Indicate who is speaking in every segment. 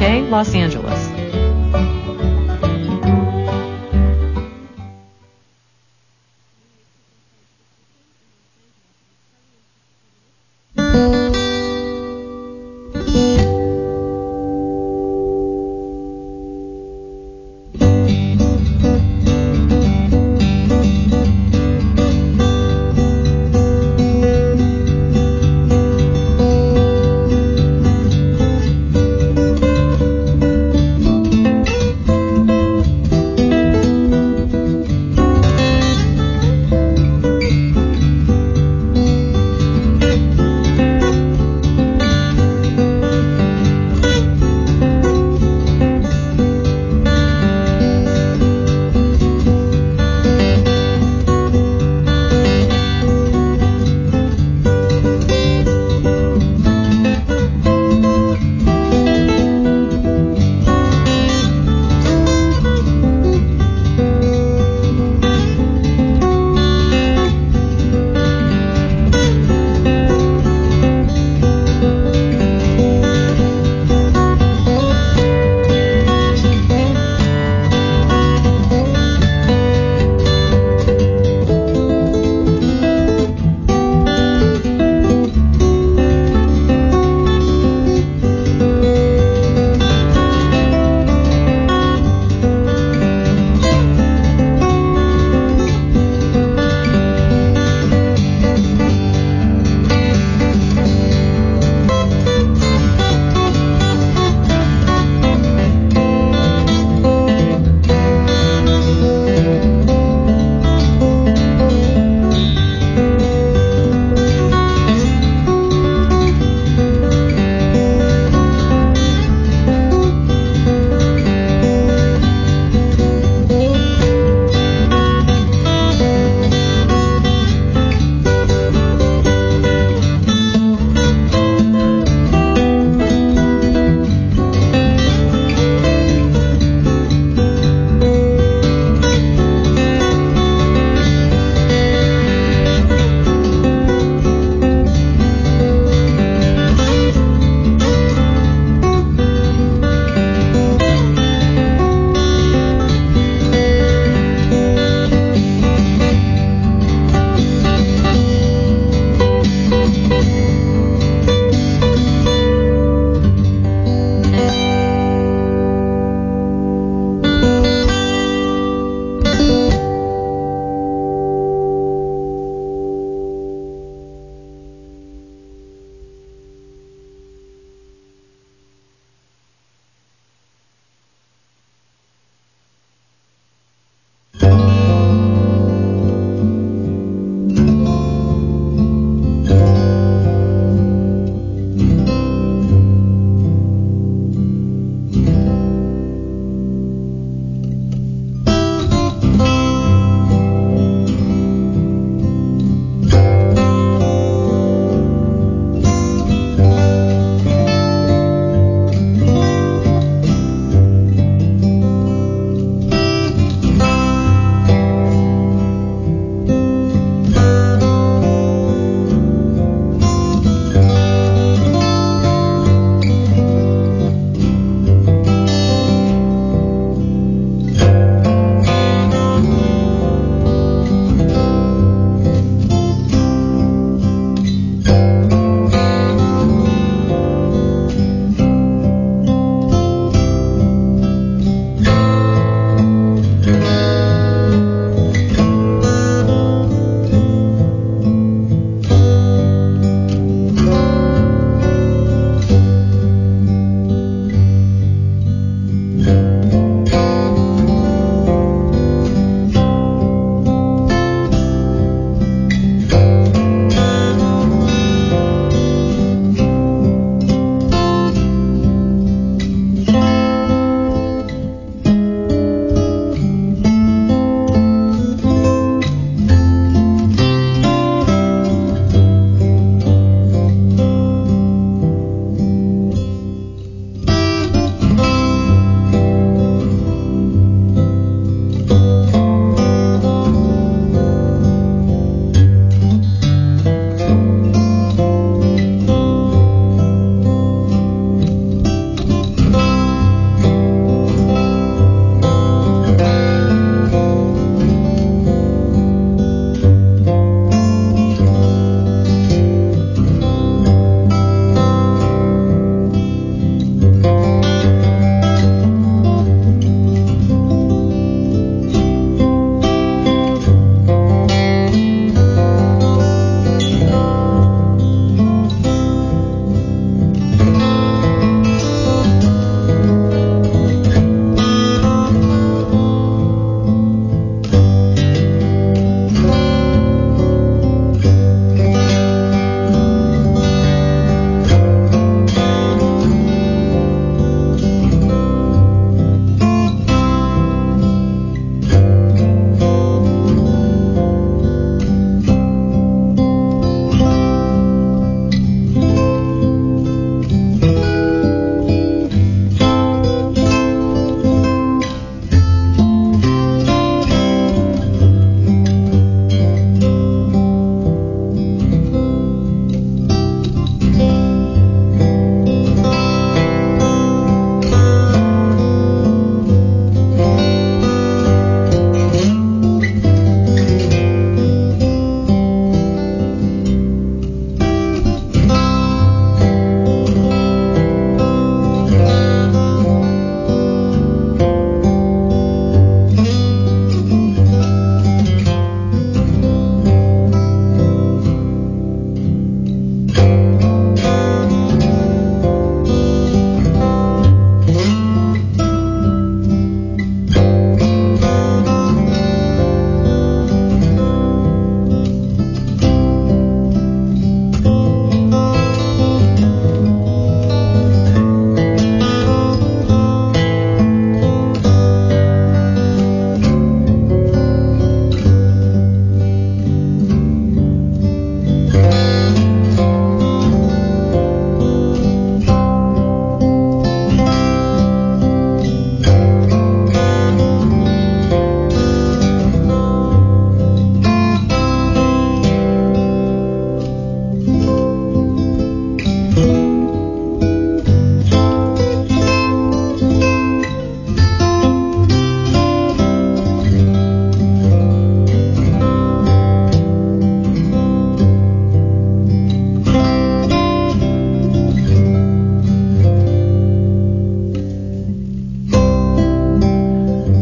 Speaker 1: KPFK Los Angeles.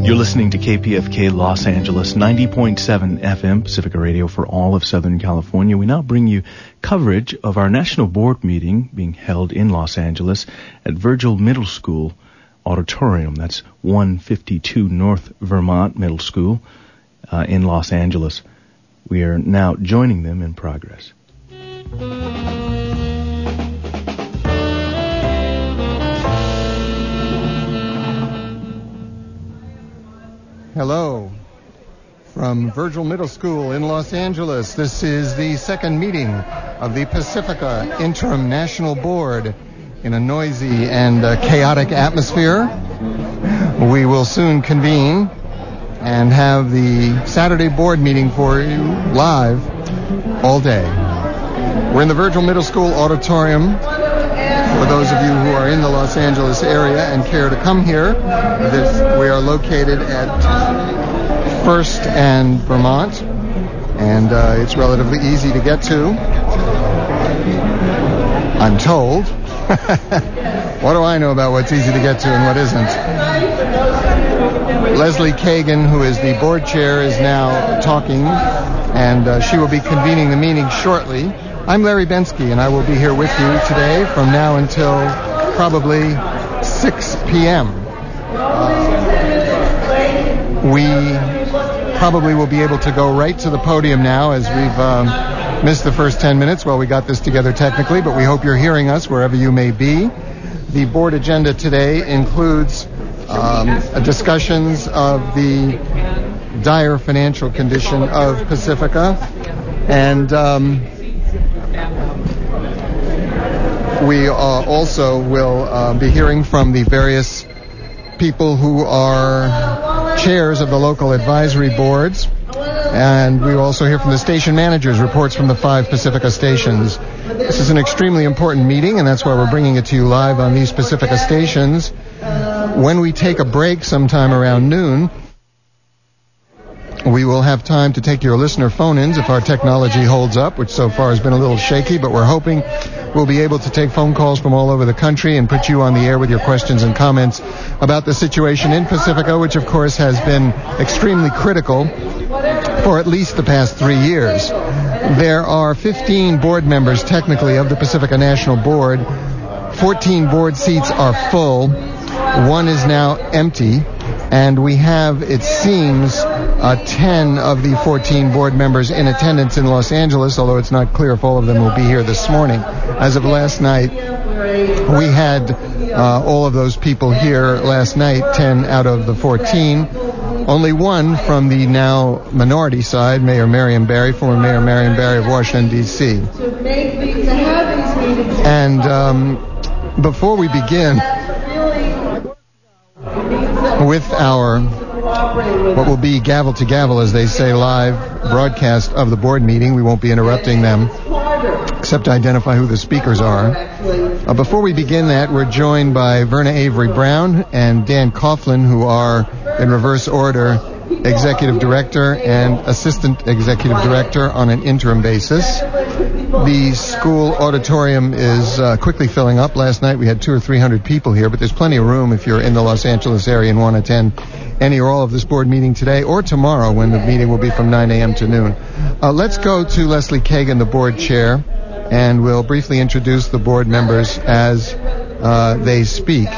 Speaker 1: You're listening to KPFK Los Angeles, 90.7 FM, Pacifica Radio for all of Southern California. We now bring you coverage of our national board meeting being held in Los Angeles at Virgil Middle School Auditorium. That's 152 North Vermont Middle School in Los Angeles. We are now joining them in progress.
Speaker 2: Hello from Virgil Middle School in Los Angeles. This is the second meeting of the Pacifica Interim National Board in a noisy and chaotic atmosphere. We will soon convene and have the Saturday board meeting for you live all day. We're in the Virgil Middle School Auditorium. For those of you who are in the Los Angeles area and care to come here, we are located at First and Vermont, and it's relatively easy to get to, I'm told. What do I know about what's easy to get to and what isn't? Leslie Kagan, who is the board chair, is now talking, and she will be convening the meeting shortly. I'm Larry Bensky, and I will be here with you today from now until probably 6 p.m. We probably will be able to go right to the podium now, as we've missed the first 10 minutes while we got this together technically, but we hope you're hearing us wherever you may be. The board agenda today includes discussions of the dire financial condition of Pacifica, and we also will be hearing from the various people who are chairs of the local advisory boards, and we will also hear from the station managers, reports from the 5 Pacifica stations. This is an extremely important meeting, and that's why we're bringing it to you live on these Pacifica stations. When we take a break sometime around noon, we will have time to take your listener phone-ins if our technology holds up, which so far has been a little shaky, but we're hoping we'll be able to take phone calls from all over the country and put you on the air with your questions and comments about the situation in Pacifica, which of course has been extremely critical for at least the past 3 years. There are 15 board members technically of the Pacifica National Board. 14 board seats are full. 1 is now empty. And we have, it seems, 10 of the 14 board members in attendance in Los Angeles, although it's not clear if all of them will be here this morning. As of last night, we had all of those people here last night, 10 out of the 14. Only 1 from the now minority side, Mayor Marion Barry, former Mayor Marion Barry of Washington, D.C. And before we begin with our, what will be gavel to gavel, as they say, live broadcast of the board meeting, we won't be interrupting them except to identify who the speakers are. Before we begin that, we're joined by Verna Avery Brown and Dan Coughlin, who are, in reverse order, Executive Director and Assistant Executive Director on an interim basis. The school auditorium is quickly filling up. Last night we had 200 or 300 people here, but there's plenty of room if you're in the Los Angeles area and want to attend any or all of this board meeting today or tomorrow, when the meeting will be from 9 a.m. to noon. Let's go to Leslie Kagan, the board chair, and we'll briefly introduce the board members as they speak.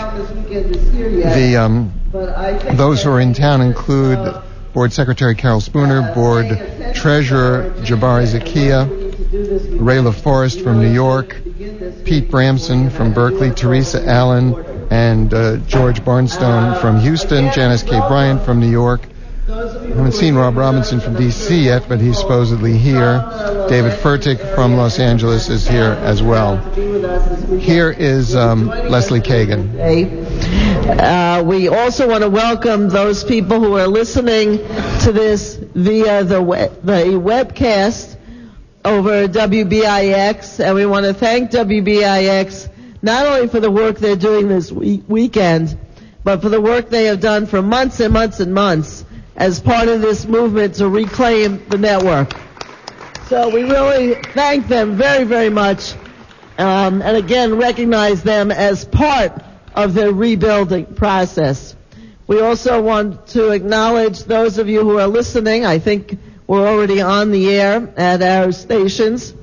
Speaker 2: Those who are in town include Board Secretary Carol Spooner, Board Treasurer Jabari Zakia, Ray LaForest from New York, Pete Bramson from Berkeley, Teresa Allen, and George Barnstone from Houston, Janice K. Bryant from New York. I haven't seen Rob Robinson from D.C. yet, but he's supposedly here. David Furtick from Los Angeles is here as well. Here is Leslie Kagan.
Speaker 3: We also want to welcome those people who are listening to this via the webcast over WBIX, and we want to thank WBIX not only for the work they're doing this weekend, but for the work they have done for months and months and months as part of this movement to reclaim the network. So we really thank them very, very much, and again recognize them as part of the rebuilding process. We also want to acknowledge those of you who are listening. I think we're already on the air at our stations.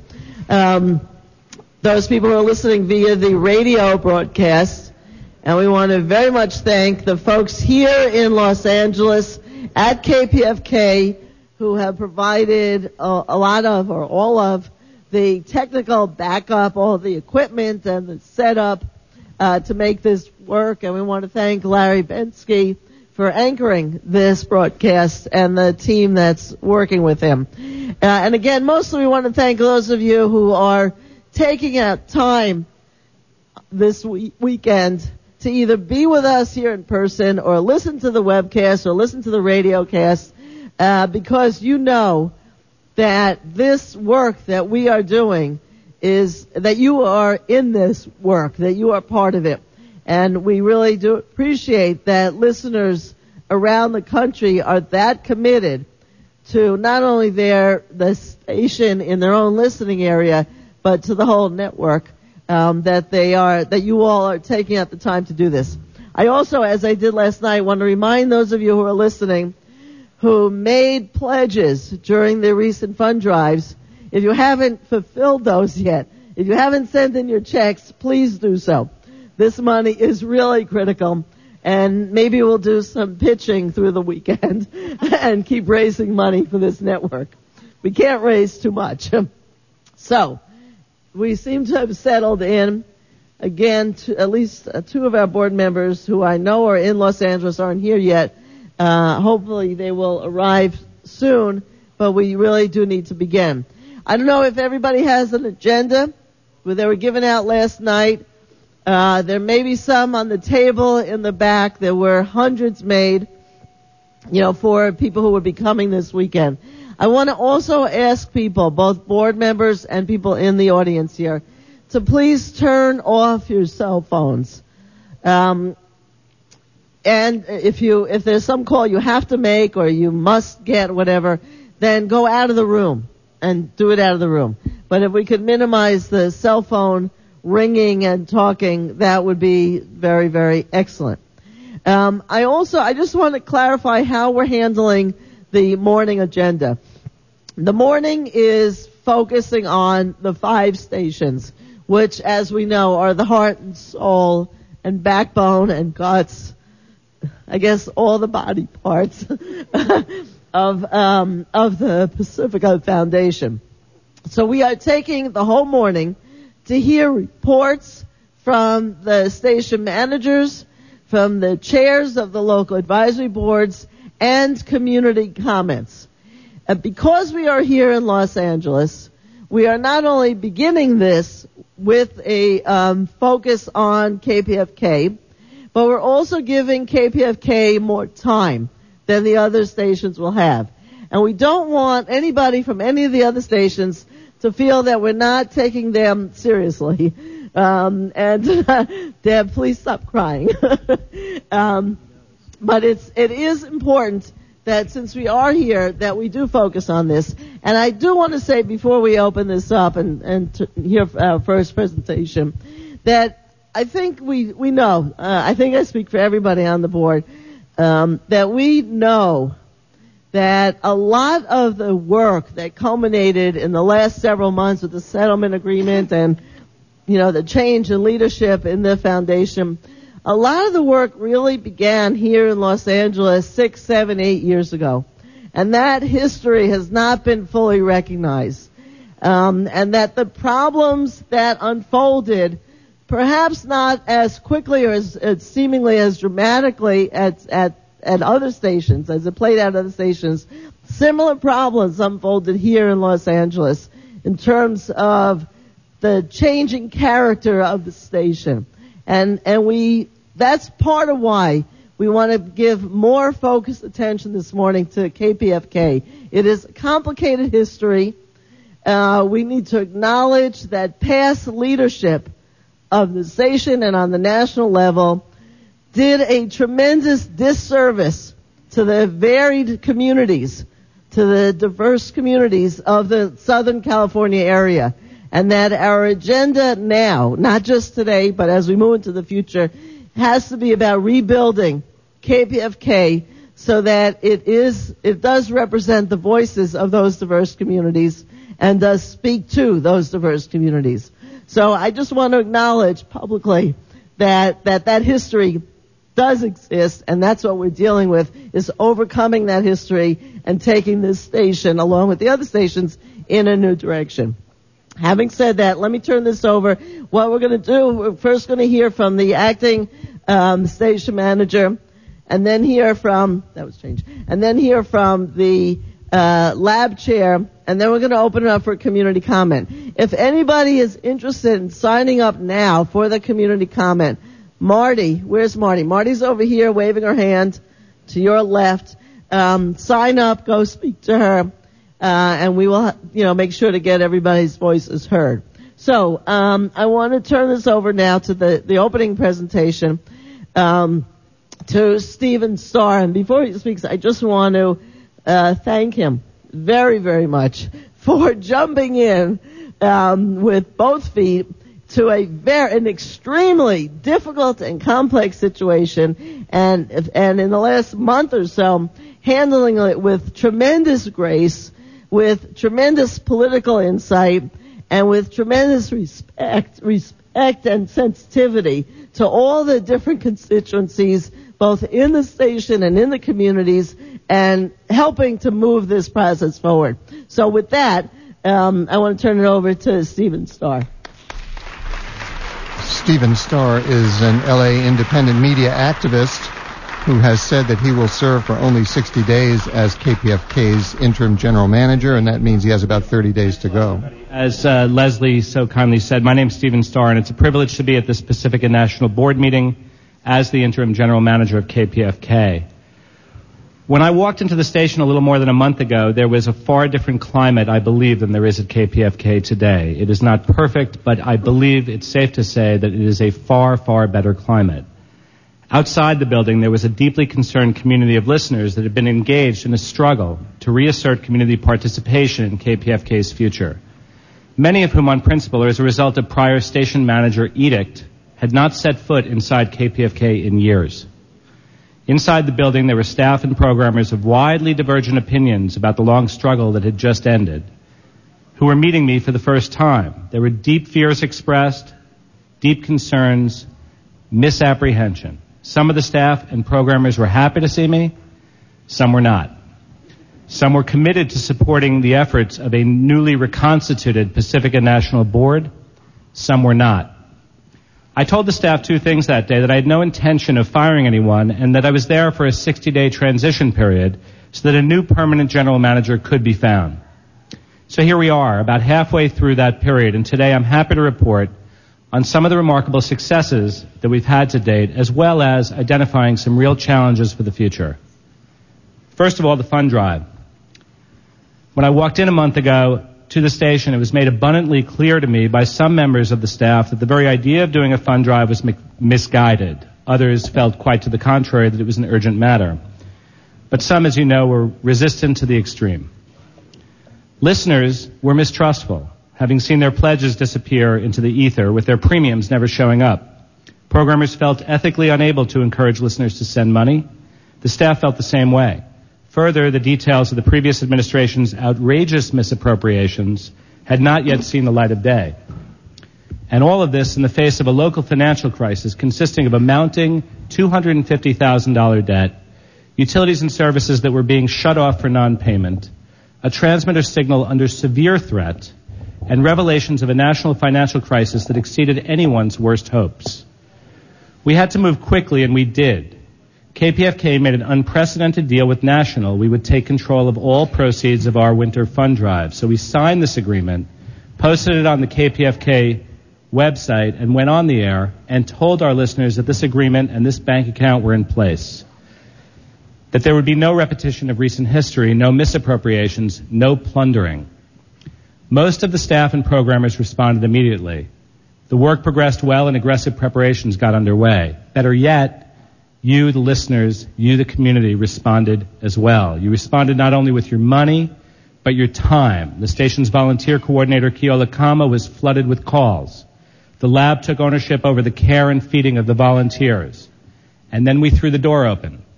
Speaker 3: Those people who are listening via the radio broadcast. And we want to very much thank the folks here in Los Angeles at KPFK who have provided a lot of or all of the technical backup, all of the equipment and the setup to make this work. And we want to thank Larry Bensky for anchoring this broadcast and the team that's working with him. And again, mostly we want to thank those of you who are taking out time this weekend to either be with us here in person or listen to the webcast or listen to the radio cast, because you know that this work that we are doing is that you are in this work, that you are part of it. And we really do appreciate that listeners around the country are that committed to not only the station in their own listening area, but to the whole network. That you all are taking out the time to do this. I also, as I did last night, want to remind those of you who are listening who made pledges during the recent fund drives. If you haven't fulfilled those yet, if you haven't sent in your checks, please do so. This money is really critical, and maybe we'll do some pitching through the weekend and keep raising money for this network. We can't raise too much. So, we seem to have settled in. Again, at least two of our board members who I know are in Los Angeles aren't here yet. Hopefully they will arrive soon, but we really do need to begin. I don't know if everybody has an agenda. They were given out last night. There may be some on the table in the back. There were hundreds made, for people who would be coming this weekend. I want to also ask people, both board members and people in the audience here, to please turn off your cell phones. And if there's some call you have to make or you must get whatever, then go out of the room and do it out of the room. But if we could minimize the cell phone ringing and talking, that would be very, very excellent. I just want to clarify how we're handling the morning agenda. The morning is focusing on the 5 stations, which, as we know, are the heart and soul and backbone and guts, I guess all the body parts of the Pacifica Foundation. So we are taking the whole morning to hear reports from the station managers, from the chairs of the local advisory boards, and community comments. Because we are here in Los Angeles, we are not only beginning this with a focus on KPFK, but we're also giving KPFK more time than the other stations will have. And we don't want anybody from any of the other stations to feel that we're not taking them seriously. Deb, please stop crying. But it is important that since we are here, that we do focus on this. And I do want to say before we open this up and to hear our first presentation, that I think we know, I think I speak for everybody on the board, that we know that a lot of the work that culminated in the last several months with the settlement agreement and, the change in leadership in the foundation, a lot of the work really began here in Los Angeles 6, 7, 8 years ago. And that history has not been fully recognized. And that the problems that unfolded, perhaps not as quickly or as seemingly as dramatically at other stations, as it played out at other stations, similar problems unfolded here in Los Angeles in terms of the changing character of the station. And that's part of why we want to give more focused attention this morning to KPFK. It is a complicated history. We need to acknowledge that past leadership of the station and on the national level did a tremendous disservice to the varied communities, to the diverse communities of the Southern California area. And that our agenda now, not just today, but as we move into the future, has to be about rebuilding KPFK so that it does represent the voices of those diverse communities and does speak to those diverse communities. So I just want to acknowledge publicly that history does exist, and that's what we're dealing with, is overcoming that history and taking this station, along with the other stations, in a new direction. Having said that, let me turn this over. What we're going to do, we're first going to hear from the acting station manager, and then hear from, and then hear from the lab chair, and then we're going to open it up for community comment. If anybody is interested in signing up now for the community comment, Marty, where's Marty? Marty's over here waving her hand to your left. Sign up, go speak to her, and we will, make sure to get everybody's voices heard. So, I want to turn this over now to the opening presentation, to Stephen Starr. And before he speaks, I just want to thank him very, very much for jumping in with both feet to an extremely difficult and complex situation, and in the last month or so, handling it with tremendous grace, with tremendous political insight, and with tremendous respect and sensitivity to all the different constituencies, both in the station and in the communities, and helping to move this process forward. So with that, I want to turn it over to Stephen Starr.
Speaker 2: Stephen Starr is an LA independent media activist who has said that he will serve for only 60 days as KPFK's interim general manager, and that means he has about 30 days to go.
Speaker 4: As Leslie so kindly said, my name's Stephen Starr, and it's a privilege to be at this Pacifica National Board meeting as the interim general manager of KPFK. When I walked into the station a little more than a month ago, there was a far different climate, I believe, than there is at KPFK today. It is not perfect, but I believe it's safe to say that it is a far, far better climate. Outside the building, there was a deeply concerned community of listeners that had been engaged in a struggle to reassert community participation in KPFK's future. Many of whom, on principle, or as a result of prior station manager edict, had not set foot inside KPFK in years. Inside the building, there were staff and programmers of widely divergent opinions about the long struggle that had just ended, who were meeting me for the first time. There were deep fears expressed, deep concerns, misapprehension. Some of the staff and programmers were happy to see me, some were not. Some were committed to supporting the efforts of a newly reconstituted Pacifica National Board, some were not. I told the staff two things that day: that I had no intention of firing anyone, and that I was there for a 60-day transition period so that a new permanent general manager could be found. So here we are, about halfway through that period, and today I'm happy to report on some of the remarkable successes that we've had to date, as well as identifying some real challenges for the future. First of all, the fund drive. When I walked in a month ago to the station, it was made abundantly clear to me by some members of the staff that the very idea of doing a fund drive was misguided. Others felt quite to the contrary, that it was an urgent matter. But some, as you know, were resistant to the extreme. Listeners were mistrustful, having seen their pledges disappear into the ether with their premiums never showing up. Programmers felt ethically unable to encourage listeners to send money. The staff felt the same way. Further, the details of the previous administration's outrageous misappropriations had not yet seen the light of day. And all of this in the face of a local financial crisis consisting of a mounting $250,000 debt, utilities and services that were being shut off for non-payment, a transmitter signal under severe threat, and revelations of a national financial crisis that exceeded anyone's worst hopes. We had to move quickly, and we did. KPFK made an unprecedented deal with National. We would take control of all proceeds of our winter fund drive. So we signed this agreement, posted it on the KPFK website, and went on the air and told our listeners that this agreement and this bank account were in place, that there would be no repetition of recent history, no misappropriations, no plundering. Most of the staff and programmers responded immediately. The work progressed well and aggressive preparations got underway. Better yet, you, the listeners, you, the community, responded as well. You responded not only with your money, but your time. The station's volunteer coordinator, Keola Kama, was flooded with calls. The lab took ownership over the care and feeding of the volunteers. And then we threw the door open.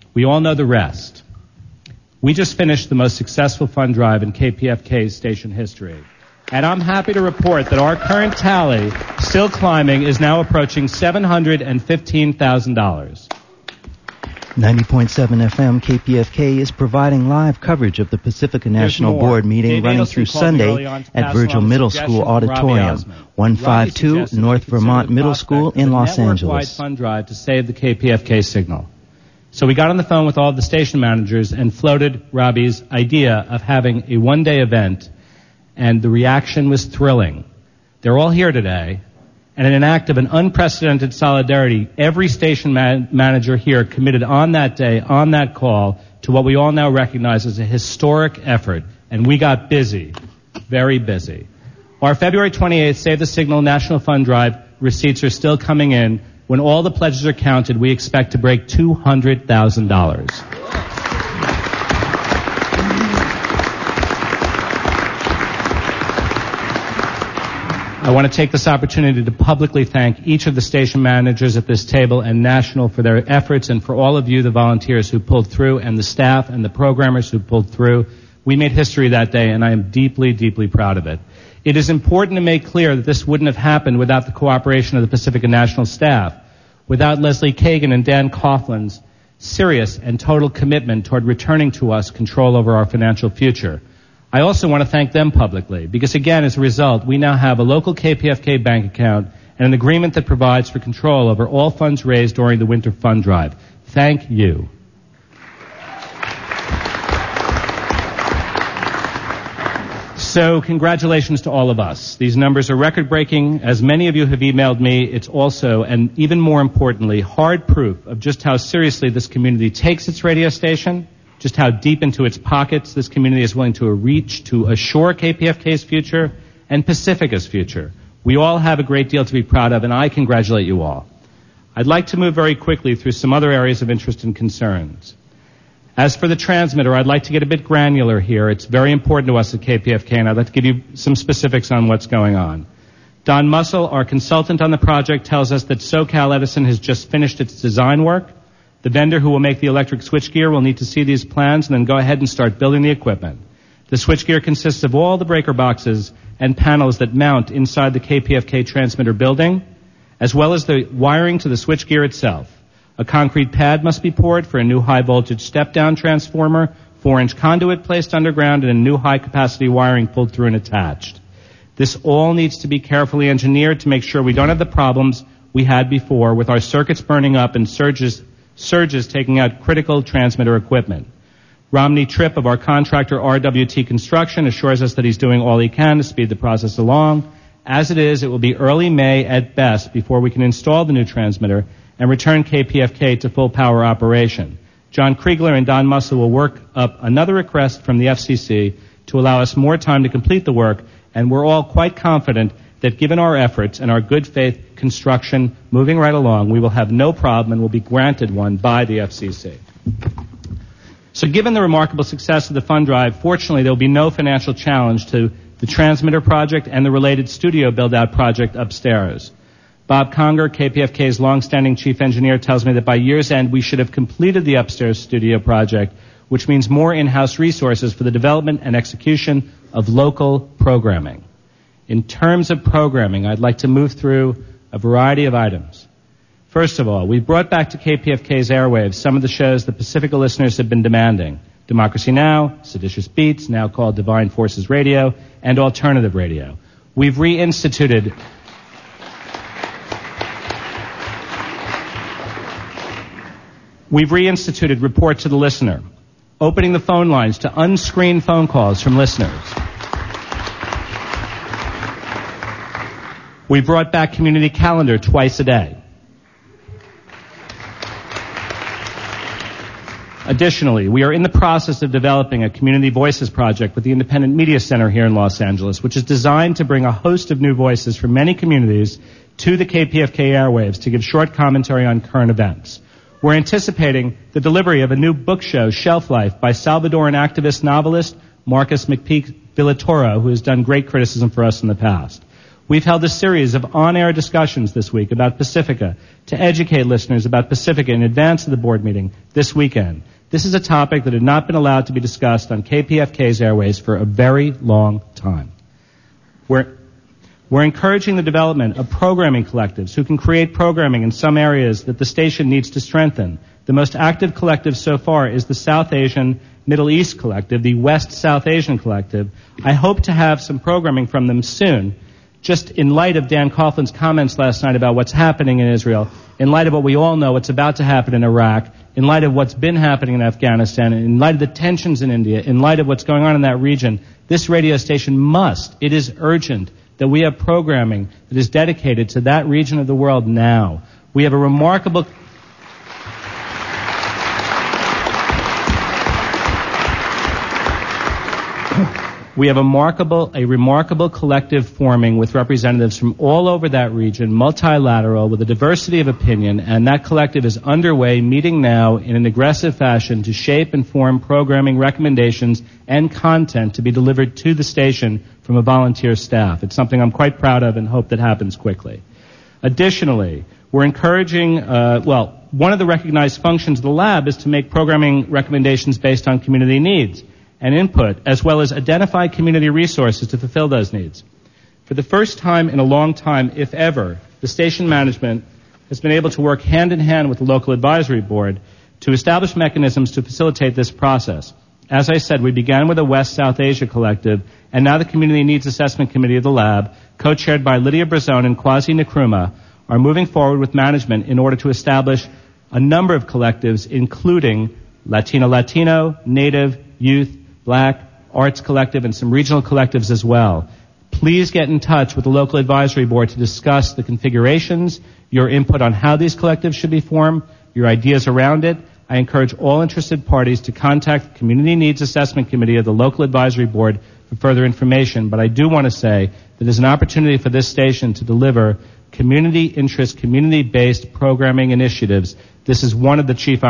Speaker 4: We all know the rest. We just finished the most successful fund drive in KPFK's station history. And I'm happy to report that our current tally, still climbing, is now approaching $715,000.
Speaker 5: 90.7 FM KPFK is providing live coverage of the Pacifica National Board meeting
Speaker 4: Dave
Speaker 5: running
Speaker 4: Adelson
Speaker 5: through
Speaker 4: called me
Speaker 5: Sunday
Speaker 4: early on to
Speaker 5: at
Speaker 4: pass
Speaker 5: Virgil
Speaker 4: along a
Speaker 5: Middle
Speaker 4: suggestion
Speaker 5: School
Speaker 4: from Robbie
Speaker 5: Auditorium,
Speaker 4: Osmond.
Speaker 5: 152
Speaker 4: Robbie
Speaker 5: North
Speaker 4: suggested
Speaker 5: Vermont
Speaker 4: we
Speaker 5: Middle
Speaker 4: consider
Speaker 5: School
Speaker 4: the
Speaker 5: in Los
Speaker 4: network-wide
Speaker 5: Angeles.
Speaker 4: fund drive to save the KPFK signal. So we got on the phone with all of the station managers and floated Robbie's idea of having a one-day event, and the reaction was thrilling. They're all here today, and in an act of an unprecedented solidarity, every station manager here committed on that day, on that call, to what we all now recognize as a historic effort, and we got busy, very busy. Our February 28th Save the Signal National Fund Drive receipts are still coming in. When all the pledges are counted, we expect to break $200,000. I want to take this opportunity to publicly thank each of the station managers at this table and National for their efforts, and for all of you, the volunteers who pulled through, and the staff and the programmers who pulled through. We made history that day, and I am deeply, deeply proud of it. It is important to make clear that this wouldn't have happened without the cooperation of the Pacifica National staff, without Leslie Kagan and Dan Coughlin's serious and total commitment toward returning to us control over our financial future. I also want to thank them publicly, because again, as a result, we now have a local KPFK bank account and an agreement that provides for control over all funds raised during the winter fund drive. Thank you. So congratulations to all of us. These numbers are record-breaking. As many of you have emailed me, it's also, and even more importantly, hard proof of just how seriously this community takes its radio station, just how deep into its pockets this community is willing to reach to assure KPFK's future and Pacifica's future. We all have a great deal to be proud of, and I congratulate you all. I'd like to move very quickly through some other areas of interest and concerns. As for the transmitter, I'd like to get a bit granular here. It's very important to us at KPFK, and I'd like to give you some specifics on what's going on. Don Mussel, our consultant on the project, tells us that SoCal Edison has just finished its design work. The vendor who will make the electric switchgear will need to see these plans and then go ahead and start building the equipment. The switchgear consists of all the breaker boxes and panels that mount inside the KPFK transmitter building, as well as the wiring to the switchgear itself. A concrete pad must be poured for a new high-voltage step-down transformer, 4-inch conduit placed underground, and a new high-capacity wiring pulled through and attached. This all needs to be carefully engineered to make sure we don't have the problems we had before with our circuits burning up and surges taking out critical transmitter equipment. Romney Tripp of our contractor RWT Construction assures us that he's doing all he can to speed the process along. As it is, it will be early May at best before we can install the new transmitter and return KPFK to full power operation. John Kriegler and Don Mussel will work up another request from the FCC to allow us more time to complete the work, and we're all quite confident that given our efforts and our good faith construction moving right along, we will have no problem and will be granted one by the FCC. So given the remarkable success of the fund drive, fortunately there will be no financial challenge to the transmitter project and the related studio build-out project upstairs. Bob Conger, KPFK's longstanding chief engineer, tells me that by year's end we should have completed the upstairs studio project, which means more in-house resources for the development and execution of local programming. In terms of programming, I'd like to move through a variety of items. First of all, we've brought back to KPFK's airwaves some of the shows that Pacifica listeners have been demanding. Democracy Now!, Seditious Beats, now called Divine Forces Radio, and Alternative Radio. We've reinstituted Report to the Listener, opening the phone lines to unscreened phone calls from listeners. We brought back Community Calendar twice a day. Additionally, we are in the process of developing a Community Voices project with the Independent Media Center here in Los Angeles, which is designed to bring a host of new voices from many communities to the KPFK airwaves to give short commentary on current events. We're anticipating the delivery of a new book show, Shelf Life, by Salvadoran activist novelist Marcus McPeak Villatoro, who has done great criticism for us in the past. We've held a series of on-air discussions this week about Pacifica to educate listeners about Pacifica in advance of the board meeting this weekend. This is a topic that had not been allowed to be discussed on KPFK's airways for a very long time. We're encouraging the development of programming collectives who can create programming in some areas that the station needs to strengthen. The most active collective so far is the South Asian Middle East Collective, the West South Asian Collective. I hope to have some programming from them soon, just in light of Dan Coughlin's comments last night about what's happening in Israel, in light of what we all know what's about to happen in Iraq, in light of what's been happening in Afghanistan, in light of the tensions in India, in light of what's going on in that region, this radio station it is urgent that we have programming that is dedicated to that region of the world now. We have a remarkable remarkable collective forming with representatives from all over that region, multilateral, with a diversity of opinion, and that collective is underway, meeting now in an aggressive fashion to shape and form programming recommendations and content to be delivered to the station from a volunteer staff. It's something I'm quite proud of and hope that happens quickly. Additionally, we're encouraging, one of the recognized functions of the lab is to make programming recommendations based on community needs and input, as well as identify community resources to fulfill those needs. For the first time in a long time, if ever, the station management has been able to work hand in hand with the local advisory board to establish mechanisms to facilitate this process. As I said, we began with a West South Asia collective, and now the Community Needs Assessment Committee of the lab, co-chaired by Lydia Brazzone and Kwasi Nkrumah, are moving forward with management in order to establish a number of collectives, including Latino, Native, Youth, Black, Arts Collective, and some regional collectives as well. Please get in touch with the local advisory board to discuss the configurations, your input on how these collectives should be formed, your ideas around it. I encourage all interested parties to contact the Community Needs Assessment Committee of the local advisory board for further information. But I do want to say that there's an opportunity for this station to deliver community interest, community-based programming initiatives. This is one of the chief